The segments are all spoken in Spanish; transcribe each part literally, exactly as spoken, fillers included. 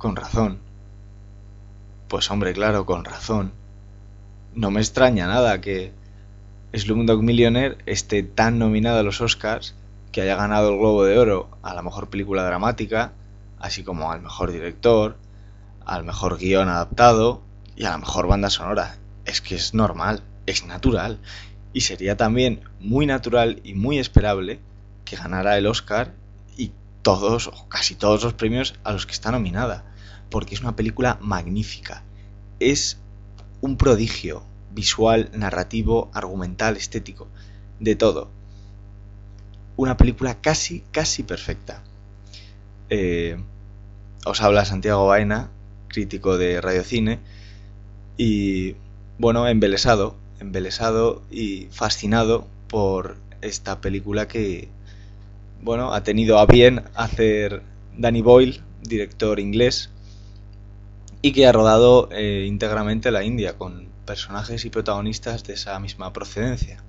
con razón. Pues hombre, claro, con razón. No me extraña nada que Slumdog Millionaire esté tan nominada a los Oscars, que haya ganado el Globo de Oro a la mejor película dramática, así como al mejor director, al mejor guión adaptado y a la mejor banda sonora. Es que es normal, es natural. Y sería también muy natural y muy esperable que ganara el Oscar y todos o casi todos los premios a los que está nominada, porque es una película magnífica. Es un prodigio visual, narrativo, argumental, estético, de todo. Una película casi, casi perfecta. Eh, os habla Santiago Baena, crítico de Radiocine, y bueno, embelesado, embelesado y fascinado por esta película que, bueno, ha tenido a bien hacer Danny Boyle, director inglés, y que ha rodado eh, íntegramente la India, con personajes y protagonistas de esa misma procedencia.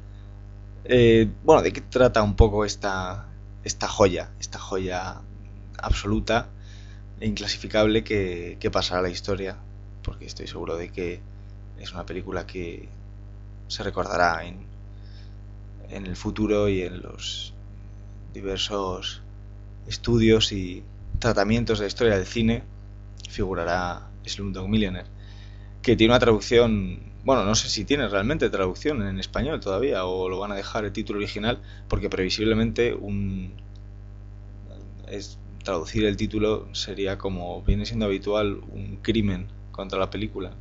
Eh, bueno, ¿de qué trata un poco esta, esta joya, esta joya absoluta e inclasificable que, que pasará a la historia? Porque estoy seguro de que es una película que se recordará en, en el futuro y en los diversos estudios y tratamientos de la historia del cine. Figurará Slumdog Millionaire, que tiene una traducción, bueno, no sé si tiene realmente traducción en español todavía o lo van a dejar el título original, porque previsiblemente un es, traducir el título sería, como viene siendo habitual, un crimen contra la película.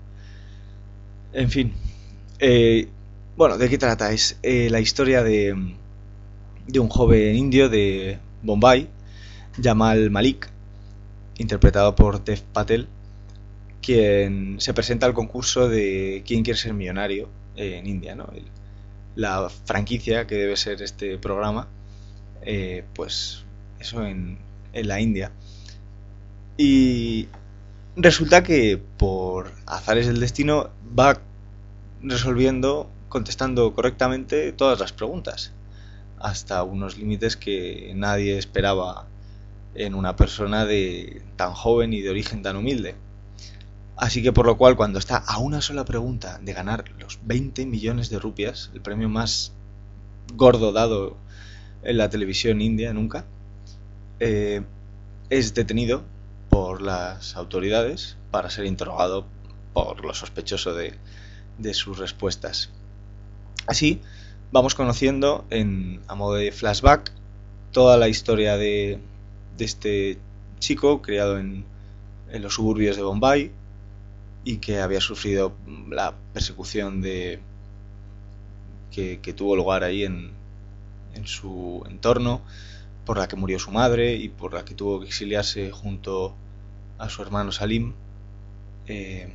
En fin, eh, bueno, ¿de qué trata? Es eh, la historia de de un joven indio de Bombay, Jamal Malik, interpretado por Dev Patel, quien se presenta al concurso de ¿Quién quiere ser millonario? En India, ¿no? El, la franquicia que debe ser este programa, eh, pues eso en, en la India. Y resulta que por azares del destino va resolviendo, contestando correctamente todas las preguntas, hasta unos límites que nadie esperaba en una persona de tan joven y de origen tan humilde. Así que por lo cual, cuando está a una sola pregunta de ganar los veinte millones de rupias, el premio más gordo dado en la televisión india nunca, eh, es detenido por las autoridades para ser interrogado por lo sospechoso de, de sus respuestas. Así vamos conociendo en, a modo de flashback, toda la historia de, de este chico criado en, en los suburbios de Bombay y que había sufrido la persecución de que, que tuvo lugar ahí en, en su entorno, por la que murió su madre y por la que tuvo que exiliarse junto a su hermano Salim. Eh,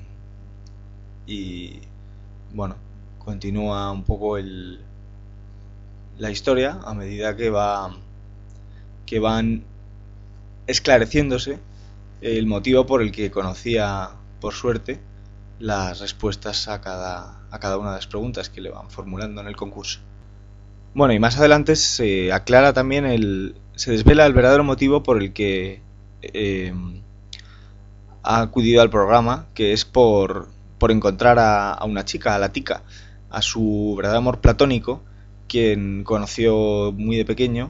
y bueno, continúa un poco el, la historia a medida que va que van esclareciéndose el motivo por el que conocía, por suerte, las respuestas a cada, a cada una de las preguntas que le van formulando en el concurso. Bueno, y más adelante se aclara también el... se desvela el verdadero motivo por el que eh, ha acudido al programa, que es por, por encontrar a, a una chica, a la tica, a su verdadero amor platónico, quien conoció muy de pequeño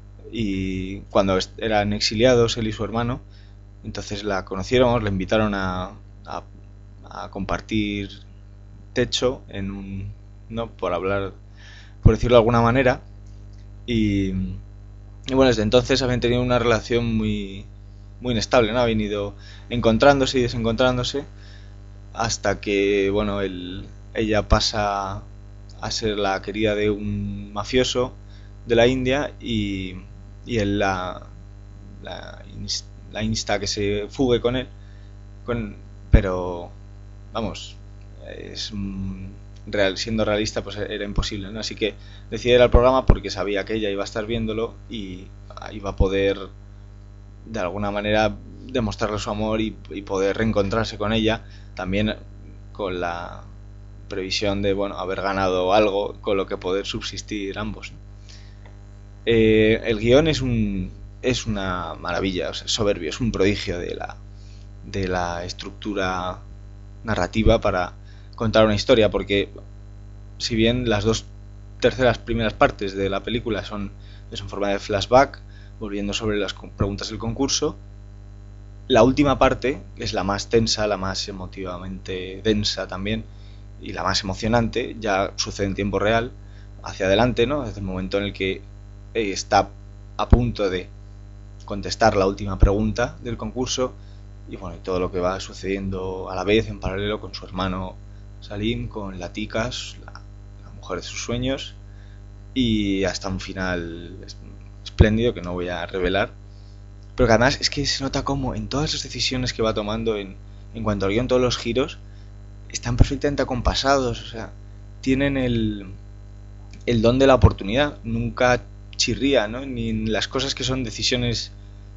y cuando eran exiliados él y su hermano. Entonces la conocieron, la invitaron a, a, a compartir techo en un, no, por hablar, por decirlo de alguna manera, y, y bueno, desde entonces habían tenido una relación muy muy inestable, ¿no? Ha venido encontrándose y desencontrándose hasta que, bueno, él, ella pasa a ser la querida de un mafioso de la India y, y él la, la, insta, la insta a que se fugue con él, con, pero vamos, es real, siendo realista, pues era imposible, ¿no? Así que decide ir al programa porque sabía que ella iba a estar viéndolo y iba a poder de alguna manera demostrarle su amor y, y poder reencontrarse con ella, también con la previsión de, bueno, haber ganado algo con lo que poder subsistir ambos, ¿no? Eh, el guión es un es una maravilla, o sea, es soberbio, es un prodigio de la de la estructura narrativa para contar una historia, porque si bien las dos terceras primeras partes de la película son en forma de flashback, volviendo sobre las preguntas del concurso, la última parte es la más tensa, la más emotivamente densa también, y la más emocionante, ya sucede en tiempo real, hacia adelante, ¿no? Desde el momento en el que eh, está a punto de contestar la última pregunta del concurso, y bueno, y todo lo que va sucediendo a la vez, en paralelo, con su hermano Salim, con la Tikas, la, la mujer de sus sueños, y hasta un final espléndido que no voy a revelar, pero que además es que se nota como en todas las decisiones que va tomando en, en cuanto al guión, todos los giros están perfectamente acompasados, o sea, tienen el, el don de la oportunidad, nunca chirría, ¿no? Ni en las cosas que son decisiones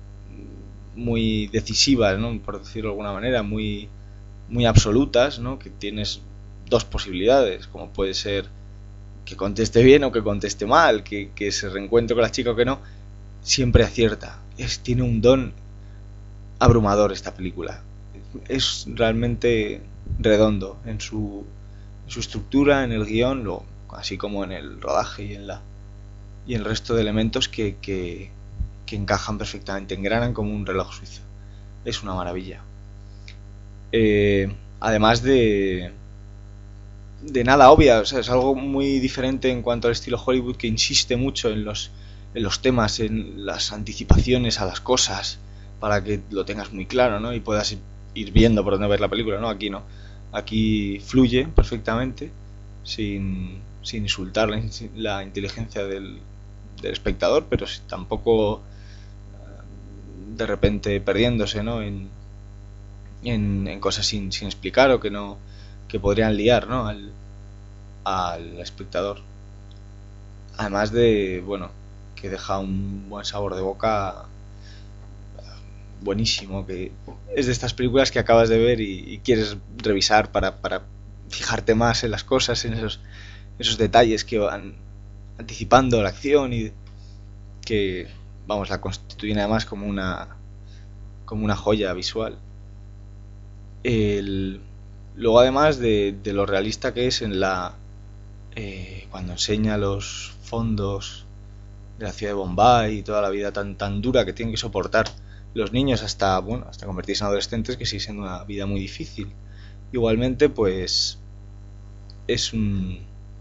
muy decisivas, ¿no? Por decirlo de alguna manera, muy, muy absolutas, ¿no? Que tienes dos posibilidades, como puede ser que conteste bien o que conteste mal, que, que se reencuentre con la chica o que no, siempre acierta. Es, tiene un don abrumador esta película. Es realmente redondo en su, en su estructura, en el guión, lo, así como en el rodaje y en la y el resto de elementos que, que, que encajan perfectamente, engranan como un reloj suizo. Es una maravilla. Eh, además de de nada obvia, o sea, es algo muy diferente en cuanto al estilo Hollywood, que insiste mucho en los en los temas, en las anticipaciones a las cosas, para que lo tengas muy claro, ¿no? Y puedas ir viendo por dónde ver la película, ¿no? Aquí no. Aquí fluye perfectamente, sin, sin insultar la, la inteligencia del, del espectador, pero tampoco de repente perdiéndose, ¿no? En, en, en cosas sin, sin explicar o que no que podrían liar, ¿no? Al, al espectador. Además de, bueno, que deja un buen sabor de boca buenísimo, que es de estas películas que acabas de ver y, y quieres revisar para, para fijarte más en las cosas, en esos, esos detalles que van anticipando la acción y que, vamos, la constituyen además como una como una joya visual. El, luego además de, de lo realista que es en la eh, cuando enseña los fondos de la ciudad de Bombay y toda la vida tan tan dura que tienen que soportar los niños hasta bueno hasta convertirse en adolescentes, que sigue siendo una vida muy difícil. Igualmente, pues es un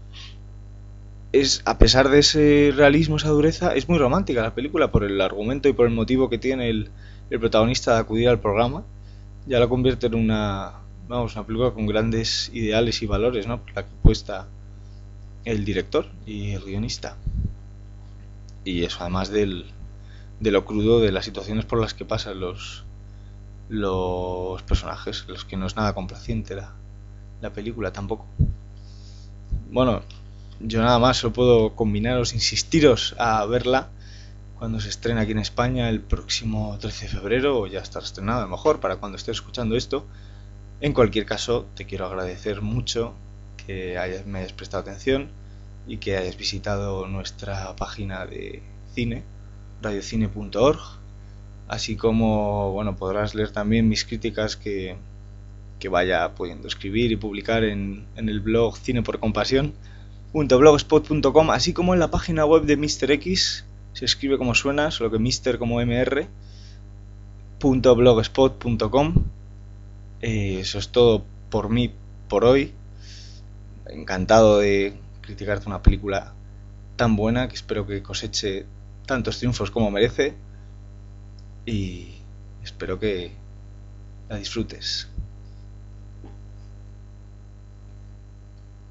es a pesar de ese realismo, esa dureza, es muy romántica la película por el argumento y por el motivo que tiene el, el protagonista de acudir al programa. Ya la convierte en una vamos una película con grandes ideales y valores, ¿no? Por la que apuesta el director y el guionista. Y eso, además del de lo crudo de las situaciones por las que pasan los los personajes, los que no es nada complaciente la, la película tampoco. Bueno, yo nada más solo puedo combinaros, insistiros a verla cuando se estrena aquí en España el próximo trece de febrero, o ya estará estrenado a lo mejor para cuando estés escuchando esto. En cualquier caso, te quiero agradecer mucho que hayas, me hayas prestado atención y que hayas visitado nuestra página de cine, radiocine punto org, así como bueno, podrás leer también mis críticas que, que vaya pudiendo escribir y publicar en, en el blog cine por compasión punto blogspot punto com, así como en la página web de míster X, se escribe como suena, solo que Mister como M R, punto blogspot punto com. Eh, eso es todo por mí por hoy. Encantado de criticarte una película tan buena que espero que coseche tantos triunfos como merece y espero que la disfrutes.